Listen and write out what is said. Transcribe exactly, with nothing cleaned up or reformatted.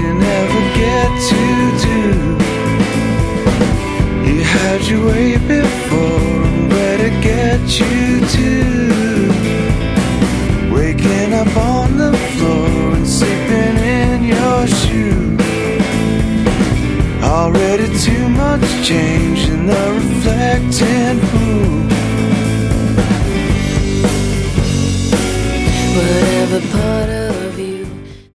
you never get to do. He had you way before, and where to get you to. Waking up on the floor and sleeping in your shoes. Already too much change in the reflecting pool.